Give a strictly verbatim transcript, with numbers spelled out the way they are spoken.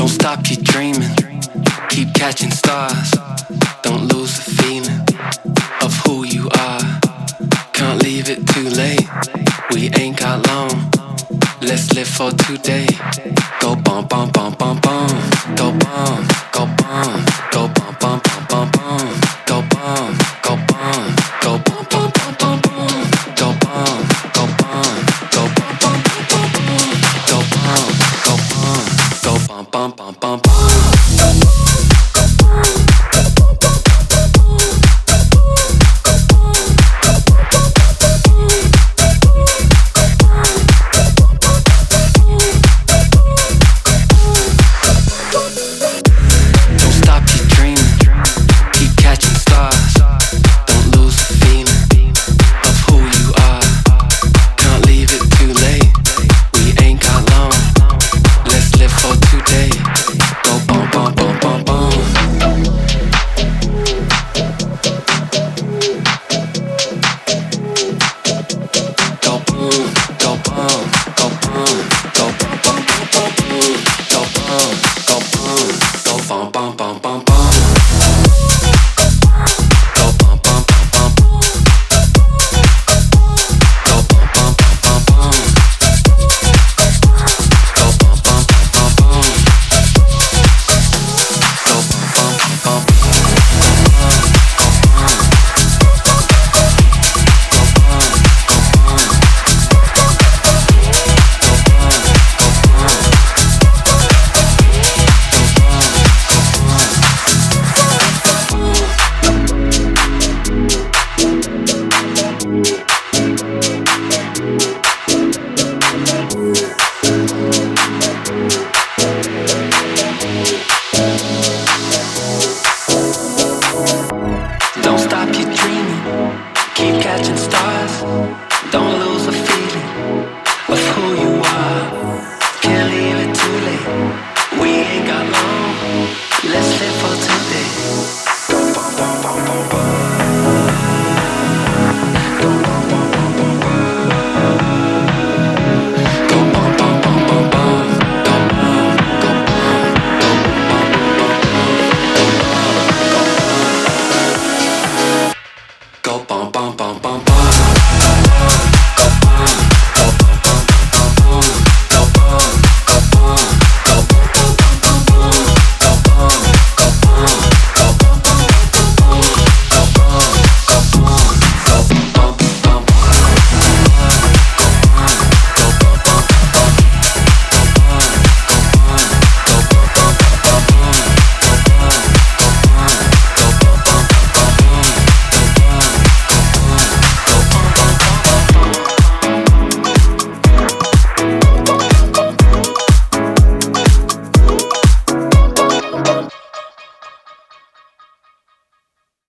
stop, keep dreaming. Keep catching stars. Don't lose the feeling of who you are. Can't leave it too late. We ain't got long. Let's live for today. Go bum bum bum bum bum. Go bum, go bum, go bum bum bum bum bum. Go bum, go bum, go bum bum bum bum bum. Go bum, go bum, go bum bum bum bum bum. Go bum, go bum, go bum bum bum bum bum.